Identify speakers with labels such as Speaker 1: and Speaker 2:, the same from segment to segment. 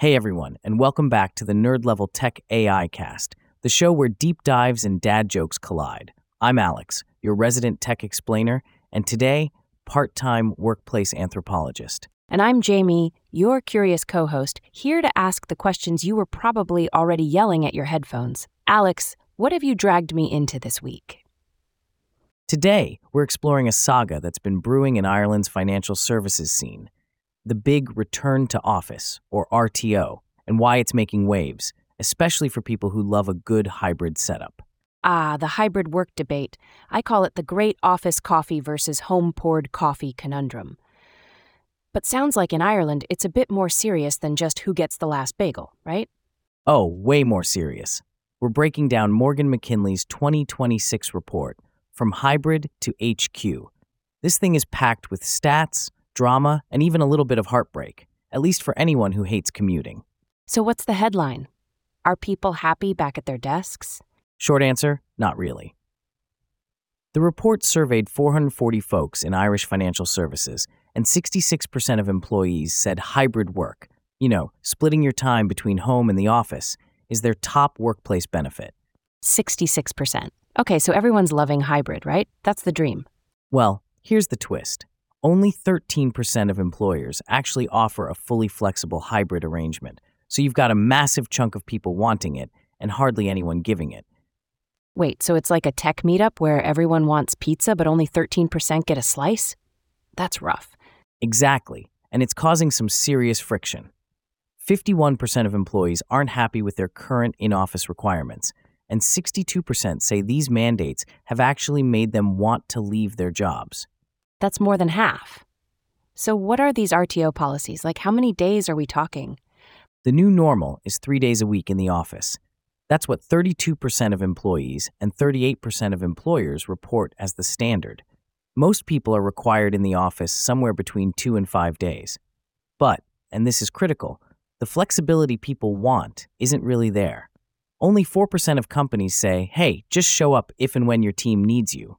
Speaker 1: Hey everyone, and welcome back to the Nerd Level Tech AI Cast, the show where deep dives and dad jokes collide. I'm Alex, your resident tech explainer, and today, part-time workplace anthropologist.
Speaker 2: And I'm Jamie, your curious co-host, here to ask the questions you were probably already yelling at your headphones. Alex, what have you dragged me into this week?
Speaker 1: Today, we're exploring a saga that's been brewing in Ireland's financial services scene. The big return to office, or RTO, and why it's making waves, especially for people who love a good hybrid setup.
Speaker 2: The hybrid work debate. I call it the great office coffee versus home-poured coffee conundrum. But sounds like in Ireland, it's a bit more serious than just who gets the last bagel, right?
Speaker 1: Oh, way more serious. We're breaking down Morgan McKinley's 2026 report, From Hybrid to HQ. This thing is packed with stats, drama, and even a little bit of heartbreak, at least for anyone who hates commuting.
Speaker 2: So what's the headline? Are people happy back at their desks?
Speaker 1: Short answer, not really. The report surveyed 440 folks in Irish financial services, and 66% of employees said hybrid work, splitting your time between home and the office, is their top workplace benefit.
Speaker 2: 66%. Okay, so everyone's loving hybrid, right? That's the dream.
Speaker 1: Well, here's the twist. Only 13% of employers actually offer a fully flexible hybrid arrangement, so you've got a massive chunk of people wanting it and hardly anyone giving it.
Speaker 2: Wait, so it's like a tech meetup where everyone wants pizza but only 13% get a slice? That's rough.
Speaker 1: Exactly, and it's causing some serious friction. 51% of employees aren't happy with their current in-office requirements, and 62% say these mandates have actually made them want to leave their jobs.
Speaker 2: That's more than half. So what are these RTO policies? Like, how many days are we talking?
Speaker 1: The new normal is 3 days a week in the office. That's what 32% of employees and 38% of employers report as the standard. Most people are required in the office somewhere between 2 and 5 days. But, and this is critical, the flexibility people want isn't really there. Only 4% of companies say, hey, just show up if and when your team needs you.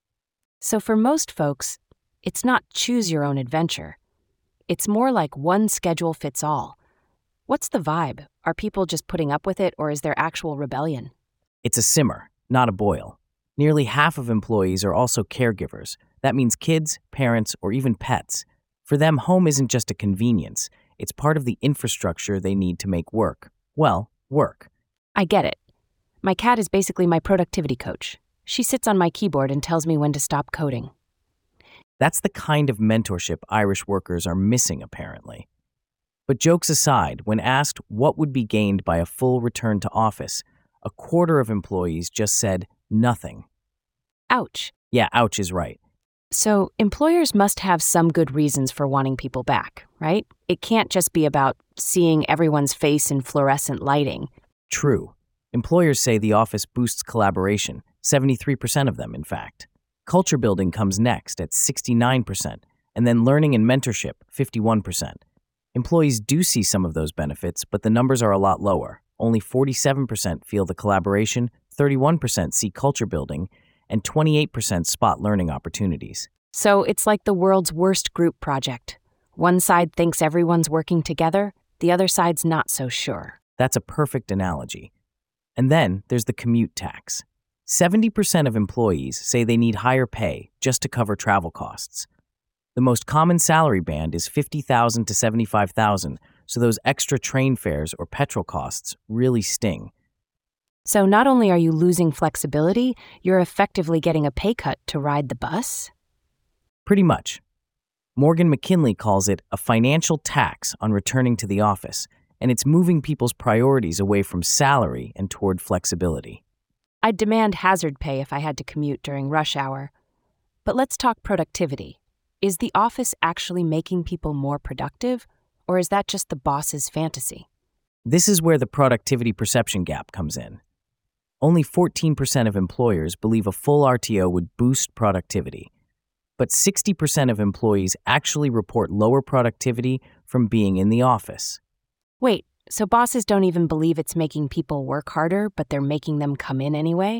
Speaker 2: So for most folks, it's not choose your own adventure. It's more like one schedule fits all. What's the vibe? Are people just putting up with it, or is there actual rebellion?
Speaker 1: It's a simmer, not a boil. Nearly half of employees are also caregivers. That means kids, parents, or even pets. For them, home isn't just a convenience. It's part of the infrastructure they need to make work. Well, work.
Speaker 2: I get it. My cat is basically my productivity coach. She sits on my keyboard and tells me when to stop coding.
Speaker 1: That's the kind of mentorship Irish workers are missing, apparently. But jokes aside, when asked what would be gained by a full return to office, a quarter of employees just said nothing.
Speaker 2: Ouch.
Speaker 1: Yeah, ouch is right.
Speaker 2: So employers must have some good reasons for wanting people back, right? It can't just be about seeing everyone's face in fluorescent lighting.
Speaker 1: True. Employers say the office boosts collaboration, 73% of them, in fact. Culture building comes next at 69%, and then learning and mentorship, 51%. Employees do see some of those benefits, but the numbers are a lot lower. Only 47% feel the collaboration, 31% see culture building, and 28% spot learning opportunities.
Speaker 2: So it's like the world's worst group project. One side thinks everyone's working together, the other side's not so sure.
Speaker 1: That's a perfect analogy. And then there's the commute tax. 70% of employees say they need higher pay just to cover travel costs. The most common salary band is $50,000 to $75,000, so those extra train fares or petrol costs really sting.
Speaker 2: So not only are you losing flexibility, you're effectively getting a pay cut to ride the bus?
Speaker 1: Pretty much. Morgan McKinley calls it a financial tax on returning to the office, and it's moving people's priorities away from salary and toward flexibility.
Speaker 2: I'd demand hazard pay if I had to commute during rush hour. But let's talk productivity. Is the office actually making people more productive, or is that just the boss's fantasy?
Speaker 1: This is where the productivity perception gap comes in. Only 14% of employers believe a full RTO would boost productivity, but 60% of employees actually report lower productivity from being in the office.
Speaker 2: Wait, so bosses don't even believe it's making people work harder, but they're making them come in anyway?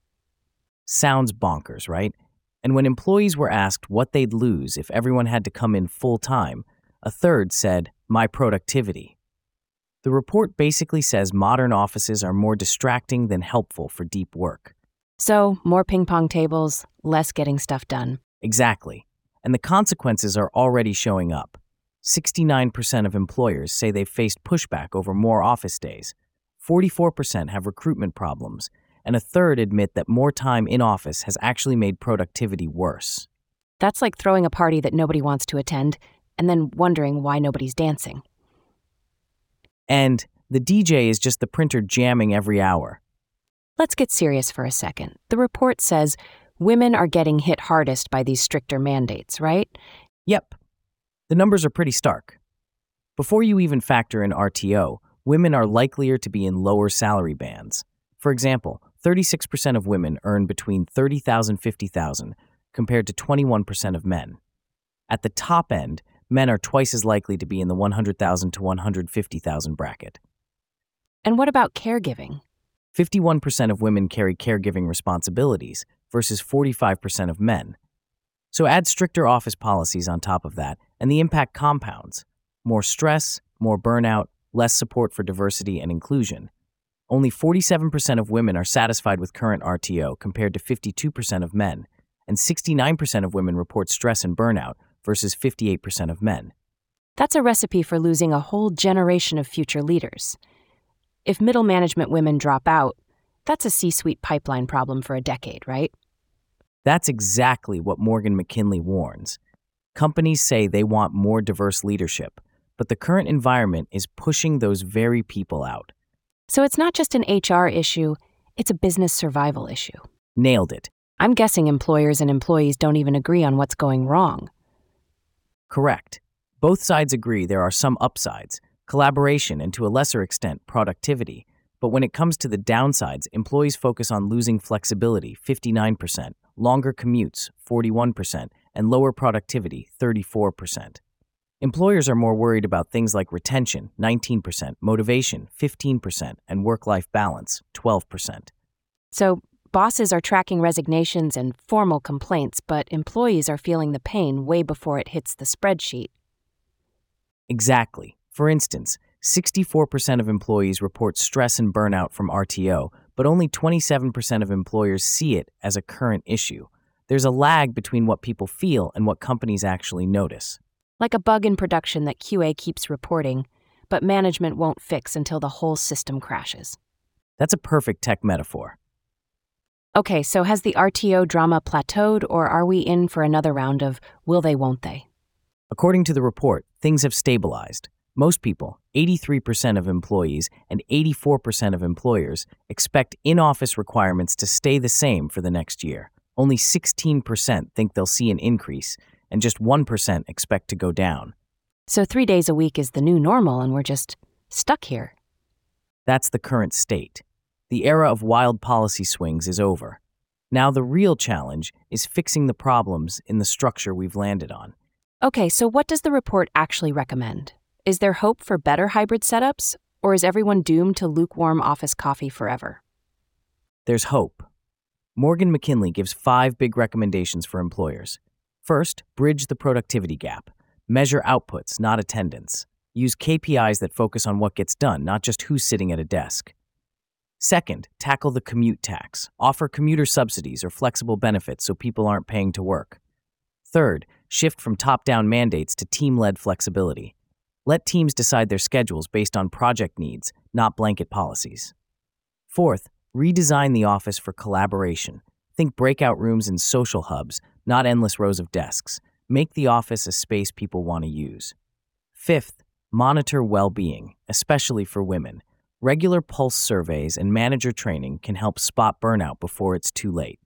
Speaker 1: Sounds bonkers, right? And when employees were asked what they'd lose if everyone had to come in full time, a third said, my productivity. The report basically says modern offices are more distracting than helpful for deep work.
Speaker 2: So, more ping pong tables, less getting stuff done.
Speaker 1: Exactly. And the consequences are already showing up. 69% of employers say they've faced pushback over more office days. 44% have recruitment problems, and a third admit that more time in office has actually made productivity worse.
Speaker 2: That's like throwing a party that nobody wants to attend and then wondering why nobody's dancing.
Speaker 1: And the DJ is just the printer jamming every hour.
Speaker 2: Let's get serious for a second. The report says women are getting hit hardest by these stricter mandates, right?
Speaker 1: Yep. The numbers are pretty stark. Before you even factor in RTO, women are likelier to be in lower salary bands. For example, 36% of women earn between $30,000 and $50,000, compared to 21% of men. At the top end, men are twice as likely to be in the $100,000 to $150,000 bracket.
Speaker 2: And what about caregiving?
Speaker 1: 51% of women carry caregiving responsibilities versus 45% of men. So add stricter office policies on top of that, and the impact compounds. More stress, more burnout, less support for diversity and inclusion. Only 47% of women are satisfied with current RTO compared to 52% of men, and 69% of women report stress and burnout versus 58% of men.
Speaker 2: That's a recipe for losing a whole generation of future leaders. If middle management women drop out, that's a C-suite pipeline problem for a decade, right?
Speaker 1: That's exactly what Morgan McKinley warns. Companies say they want more diverse leadership, but the current environment is pushing those very people out.
Speaker 2: So it's not just an HR issue, it's a business survival issue.
Speaker 1: Nailed it.
Speaker 2: I'm guessing employers and employees don't even agree on what's going wrong.
Speaker 1: Correct. Both sides agree there are some upsides, collaboration, and to a lesser extent, productivity. But when it comes to the downsides, employees focus on losing flexibility, 59%, longer commutes, 41%, and lower productivity, 34%. Employers are more worried about things like retention, 19%, motivation, 15%, and work-life balance, 12%.
Speaker 2: So bosses are tracking resignations and formal complaints, but employees are feeling the pain way before it hits the spreadsheet.
Speaker 1: Exactly. For instance, 64% of employees report stress and burnout from RTO, but only 27% of employers see it as a current issue. There's a lag between what people feel and what companies actually notice.
Speaker 2: Like a bug in production that QA keeps reporting, but management won't fix until the whole system crashes.
Speaker 1: That's a perfect tech metaphor.
Speaker 2: Okay, so has the RTO drama plateaued, or are we in for another round of will they, won't they?
Speaker 1: According to the report, things have stabilized. Most people, 83% of employees and 84% of employers, expect in-office requirements to stay the same for the next year. Only 16% think they'll see an increase, and just 1% expect to go down.
Speaker 2: So 3 days a week is the new normal, and we're just stuck here.
Speaker 1: That's the current state. The era of wild policy swings is over. Now the real challenge is fixing the problems in the structure we've landed on.
Speaker 2: Okay, so what does the report actually recommend? Is there hope for better hybrid setups, or is everyone doomed to lukewarm office coffee forever?
Speaker 1: There's hope. Morgan McKinley gives 5 big recommendations for employers. First, bridge the productivity gap. Measure outputs, not attendance. Use KPIs that focus on what gets done, not just who's sitting at a desk. Second, tackle the commute tax. Offer commuter subsidies or flexible benefits so people aren't paying to work. Third, shift from top-down mandates to team-led flexibility. Let teams decide their schedules based on project needs, not blanket policies. Fourth, redesign the office for collaboration. Think breakout rooms and social hubs, not endless rows of desks. Make the office a space people want to use. Fifth, monitor well-being, especially for women. Regular pulse surveys and manager training can help spot burnout before it's too late.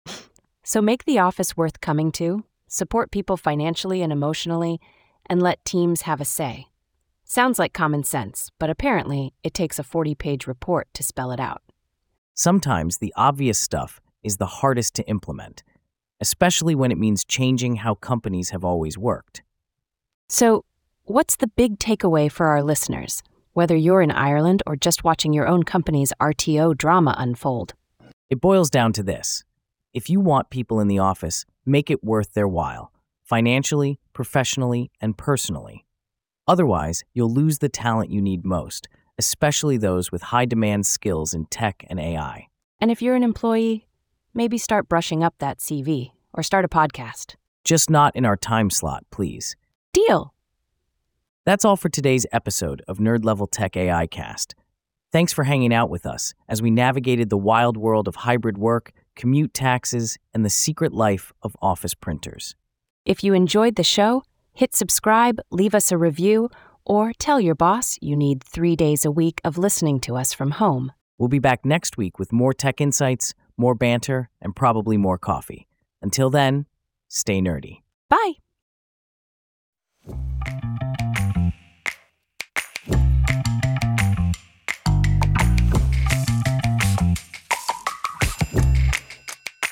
Speaker 2: So make the office worth coming to, support people financially and emotionally, and let teams have a say. Sounds like common sense, but apparently it takes a 40-page report to spell it out.
Speaker 1: Sometimes the obvious stuff is the hardest to implement, especially when it means changing how companies have always worked.
Speaker 2: So, what's the big takeaway for our listeners, whether you're in Ireland or just watching your own company's RTO drama unfold?
Speaker 1: It boils down to this. If you want people in the office, make it worth their while, financially, professionally, and personally. Otherwise, you'll lose the talent you need most, especially those with high-demand skills in tech and AI.
Speaker 2: And if you're an employee, maybe start brushing up that CV or start a podcast.
Speaker 1: Just not in our time slot, please.
Speaker 2: Deal!
Speaker 1: That's all for today's episode of Nerd Level Tech AI Cast. Thanks for hanging out with us as we navigated the wild world of hybrid work, commute taxes, and the secret life of office printers.
Speaker 2: If you enjoyed the show, hit subscribe, leave us a review, or tell your boss you need 3 days a week of listening to us from home.
Speaker 1: We'll be back next week with more tech insights, more banter, and probably more coffee. Until then, stay nerdy.
Speaker 2: Bye!